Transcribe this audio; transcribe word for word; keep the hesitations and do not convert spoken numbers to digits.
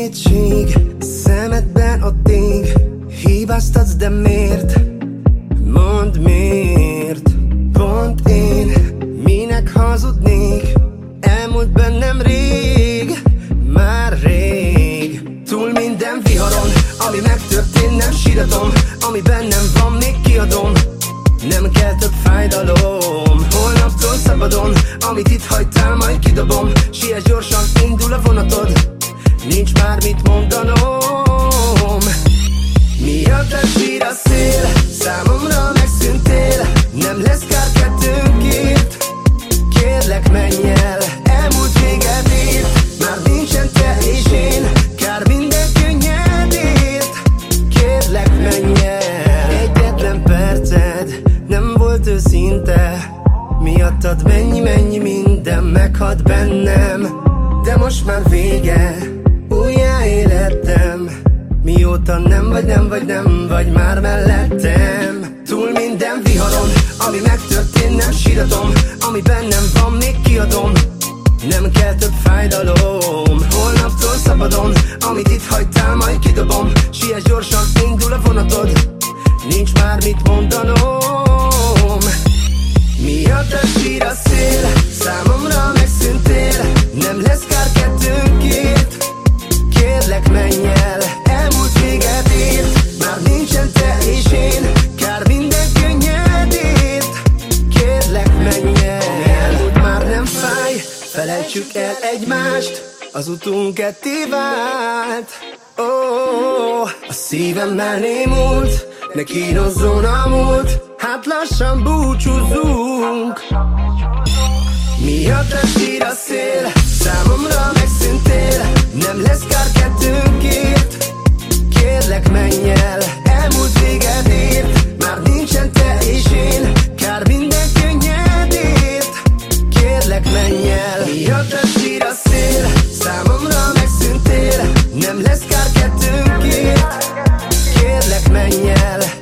Kétség szemedben ott ég, hibáztatsz, de miért? Mondd miért? Pont én minek hazudnék? Elmúlt bennem rég, már rég. Túl minden viharon, ami megtörtént, nem síratom. Ami bennem van, még kiadom. Nem kell több fájdalom. Holnaptól szabadon, amit itt hagytál, majd kidobom. Siess gyorsan, indul a vonatod, nincs már mit mondanom. Miattad sír a szél, számomra megszűntél. Nem lesz kár kettőnkért, kérlek menj el. Elmúlt véget ért, már nincsen te és én. Kár minden könnyedért, kérlek menj el. Egyetlen perced nem volt őszinte, miattad mennyi, mennyi minden meghalt bennem. De most már vége, újjáélettem. Mióta nem vagy, nem vagy, nem vagy már mellettem. Túl minden viharon, ami megtörtént, nem síratom. Ami bennem van, még kiadom. Nem kell több fájdalom. Holnaptól szabadon, amit itt hagytál, majd kidobom. Siess gyorsan, indul a vonatod, nincs már mit mondanom. Miattad sír a szél, számomra megszűntél. Nem lesz kár kettőnkért, kérlek menj el. Elmúlt véget ért, már nincsen te és én. Kár minden könnyedért, kérlek menj el. Elmúlt már nem fáj, felejtsük el egymást. Az utunk ketté vált. Oh, a szívemmel némult, ne kínozzon a múlt. Hát lassan búcsúzunk. Miattad sír a szél, számomra megszűntél. Nem lesz kár kettőnkért, kérlek menj el. Elmúlt véget ért, már nincsen te és én. Kár minden könnyedért, kérlek menj el. Miattad sír a szél, számomra megszűntél. Nem lesz kár kettőnkért, kérlek menj el.